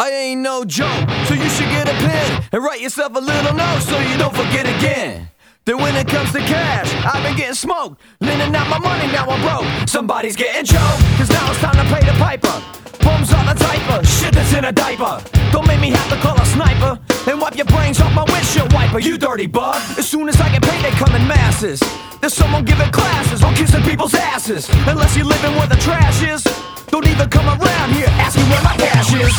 I ain't no joke, so you should get a pen and write yourself a little note so you don't forget again. Then when it comes to cash, I've been getting smoked, lending out my money, now I'm broke. Somebody's getting choked, cause now it's time to pay the piper. Poems on the typer, shit that's in a diaper. Don't make me have to call a sniper and wipe your brains off my windshield wiper, you dirty bug. As soon as I get paid, they come in masses. There's someone giving classes on kissing people's asses. Unless you're living where the trash is, don't even come around here asking where my cash is.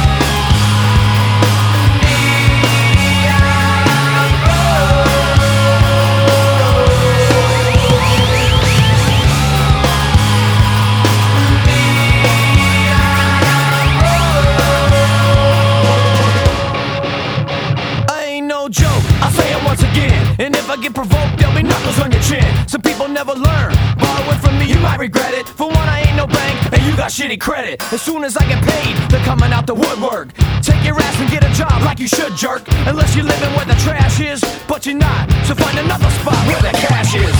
And if I get provoked, there'll be knuckles on your chin. Some people never learn. Borrowing from me, you might regret it. For one, I ain't no bank, and you got shitty credit. As soon as I get paid, they're coming out the woodwork. Take your ass and get a job like you should, jerk. Unless you're living where the trash is, but you're not. So find another spot where the cash is.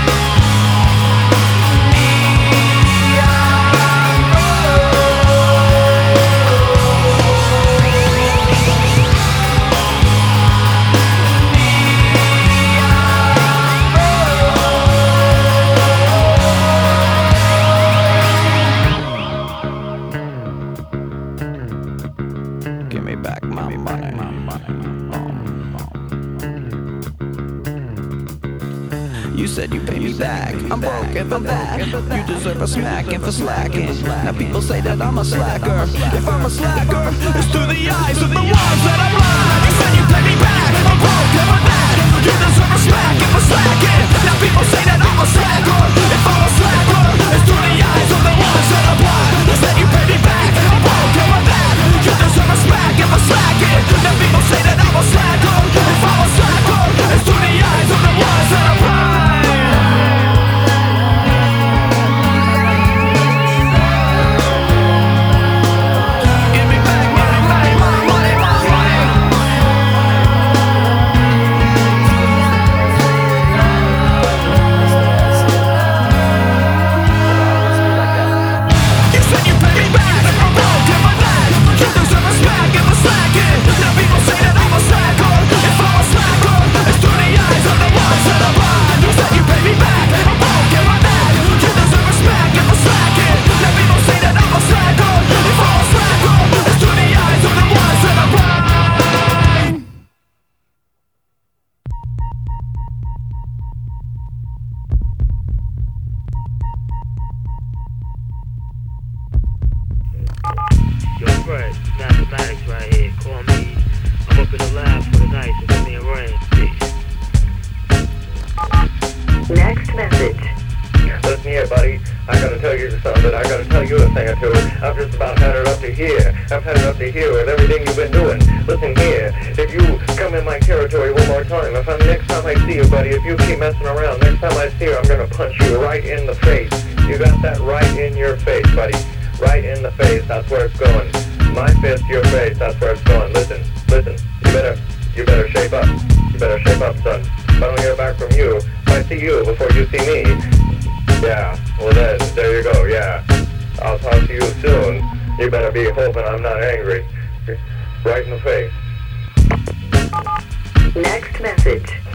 Give me back my money. You said you pay me back. I'm broke and for that you deserve a smacking for slacking. Now people say that I'm a slacker. If I'm a slacker, it's through the eyes of the ones that I'm blind. You said you pay me back. I'm broke and for that you deserve a smacking for slacking. Now people say that I'm a slacker. If I'm a slacker, it's through the eyes of the ones that I'm blind. You said you pay me back. I'm broke and for that you deserve a smacking for slacking. Now people say that I'm a slacker. If I'm a slacker, it's through the eyes of the ones that I'm blind. Yo, Fred, mathematics right here. Call me. I'm up in the lab for the night, so give me a ring. Next message. Listen here, buddy. I gotta tell you something. I gotta tell you a thing or two. I've just about had it up to here. I've had it up to here with everything you've been doing. Listen here. If you come in my territory one more time, next time I see you, buddy, if you keep messing around, next time I see you, I'm gonna punch you right in the face. You got that right in your face, buddy. Right in the face, that's where it's going. My fist, your face, that's where it's going. Listen, you better shape up. You better shape up, son. If I don't hear back from you, if I see you before you see me, yeah, well then, there you go, yeah. I'll talk to you soon. You better be hoping I'm not angry. Right in the face. Next message.